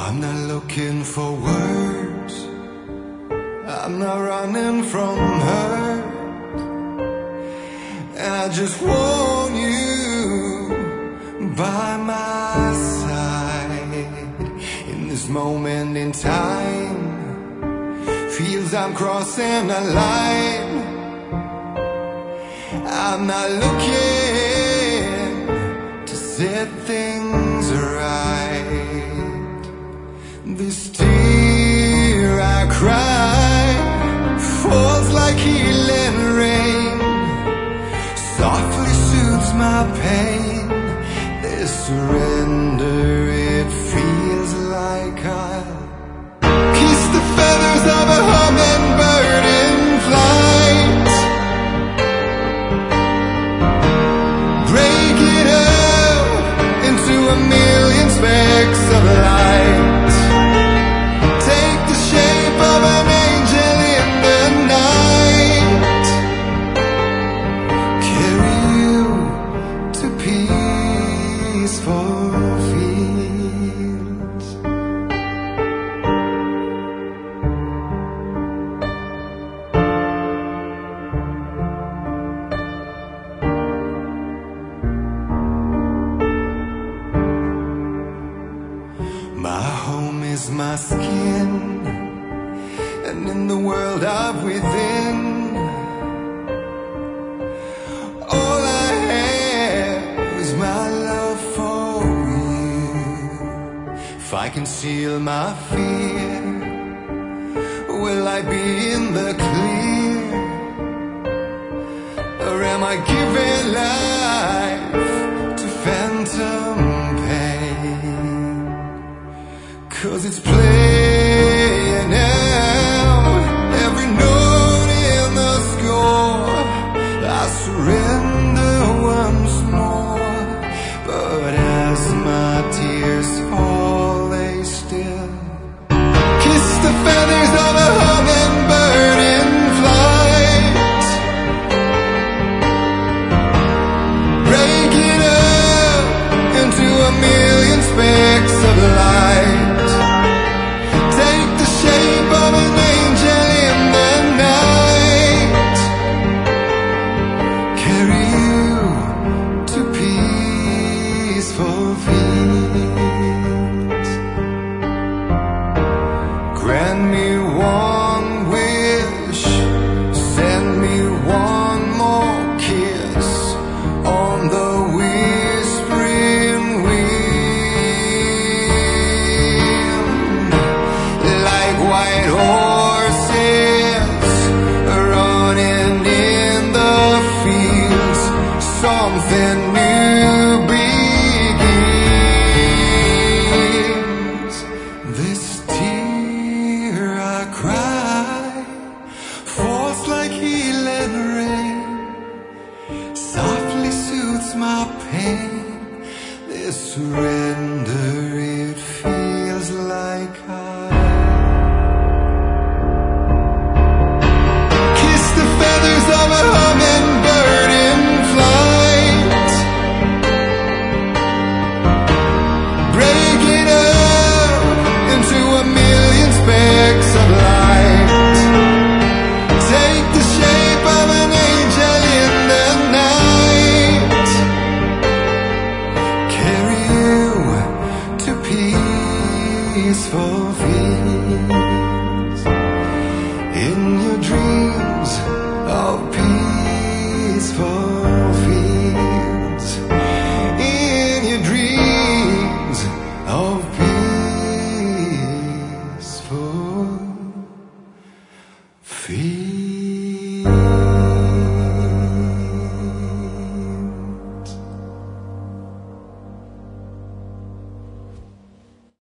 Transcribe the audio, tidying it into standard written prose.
I'm not looking for words, I'm not running from hurt, and I just want you by my side. In this moment in time, feels I'm crossing a line. I'm not looking to set things right. This tear I cry falls like healing rain, softly soothes my pain. This surrender, it feels like I'll kiss the feathers of a hummingbird in flight, break it up into a million specks of light. My home is my skin, and in the world of within, all I have is my love for you. If I conceal my fear, will I be in the clear, or am I giving life to phantom pain? 'Cause it's playing out every note in the score. I surrender once more, but as my tears fall, they still kiss the feathers of a hummingbird in flight, break it up into a million specks of light. Grant me one wish, send me one more kiss on the whispering wind, like white horses running in the fields. Something new begins. This cry falls like healing rain, softly soothes my pain. This surrender, it feels like I kiss the feathers of a hummingbird in flight, break it up into a million specks of light, take the shape of an angel in the night, carry you to peaceful fields, in your dreams of peaceful fields, in your dreams of peaceful fields.